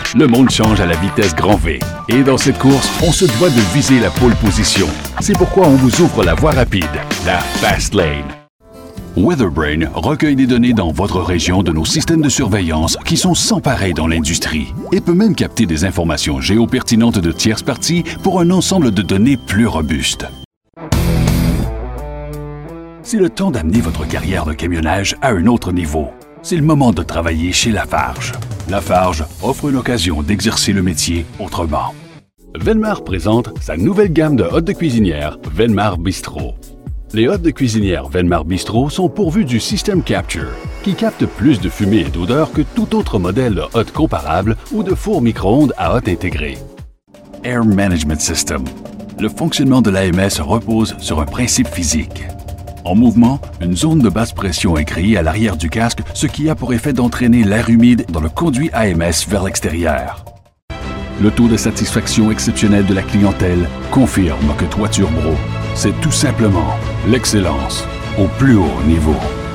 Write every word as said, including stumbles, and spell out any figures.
Le monde change à la vitesse grand V. Et dans cette course, on se doit de viser la pole position. C'est pourquoi on vous ouvre la voie rapide, la Fast Lane. Weatherbrain recueille des données dans votre région de nos systèmes de surveillance qui sont sans pareil dans l'industrie et peut même capter des informations géopertinentes de tierces parties pour un ensemble de données plus robustes. C'est le temps d'amener votre carrière de camionnage à un autre niveau. C'est le moment de travailler chez Lafarge. Lafarge offre une occasion d'exercer le métier autrement. Venmar présente sa nouvelle gamme de hottes de cuisinière Venmar Bistro. Les hottes de cuisinière Venmar Bistro sont pourvues du système Capture, qui capte plus de fumée et d'odeur que tout autre modèle de hotte comparable ou de four micro-ondes à hotte intégré. Air Management System. Le fonctionnement de l'A M S repose sur un principe physique. En mouvement, une zone de basse pression est créée à l'arrière du casque, ce qui a pour effet d'entraîner l'air humide dans le conduit A M S vers l'extérieur. Le taux de satisfaction exceptionnel de la clientèle confirme que Toiture Bro, c'est tout simplement l'excellence au plus haut niveau.